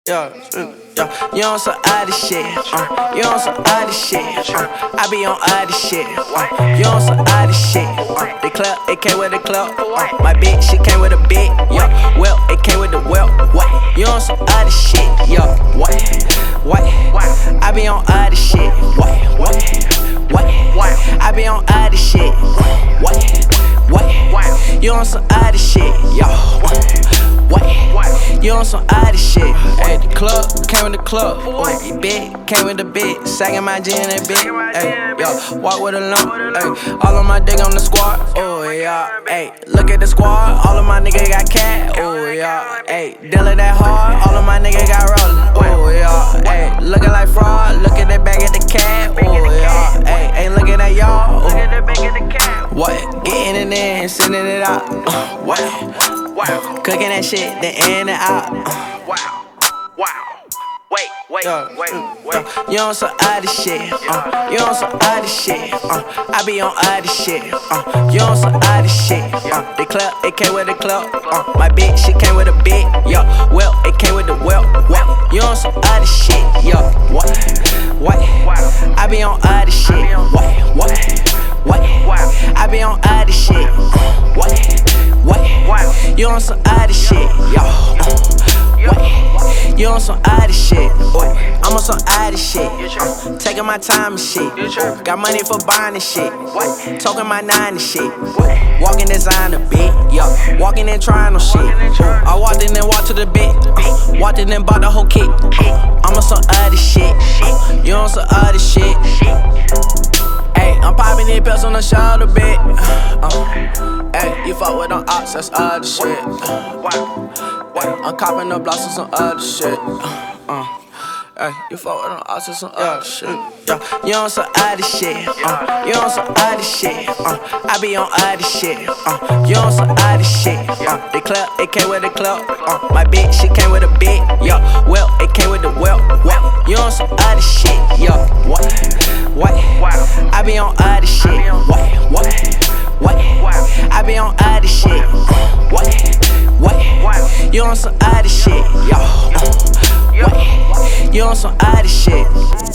Yeah, you on some other shit. You on some other shit. I be on other shit. You on some other shit. The club, it came with the club. My bitch, she came with a bit. Yeah, well, it came with the well. What? You on some other shit. Yeah, what? I be on other shit. What? I be on other shit. What? You on some other shit. Yeah, what? You on some other shit. Ayy, the club came with the club. Your big came with the big. Sagging my G in that big. Ayy, yo, walk with a lump. Ayy, all of my dick on the squad. Oh yeah, ayy, look at the squad. All of my niggas got cat. Oh yeah, ayy, dealing that hard. All of my niggas got rollin'. Oh yeah, ayy, looking like fraud. Look at that back at the cat. Oh yeah, ayy, ain't looking at y'all. Look at that back at the cat. What? Getting it in and sending it out. What? Cooking that shit, then in and out. Wait. You on some other shit. You on some other shit. I be on other shit. You on some other shit. The club, it came with the club. My bitch, she came with a bit. Yeah, well, it came with the well. You on some other shit. Yeah, what? I be on other shit. What? I be on other shit. What? You on some other shit. Yeah. You on some other shit. I'm on some other shit. Taking my time and shit. Got money for buying and shit. Talking my 9 and shit. Walking designer bit. Yeah. Walking and trying on shit. I walked in and walked to the bit. Walked in and bought the whole kit. I'm on some other shit. You on some other shit. Ayy, I'm popping these pills on the shoulder bit. Ayy, you fuck with them ops, that's other shit. I'm copping the blocks on some other shit. Ay, you fuck with them ops, that's some other shit. You on some other shit. You on some other shit. I be on other shit. You on some other shit. The club, it came with the club. My bitch, she came with a bit. Yeah, well, it came with the well. You on some other shit. Yeah, what? I be on other shit. What? I be on other shit. What? You on some other shit. Yo. You on some other shit.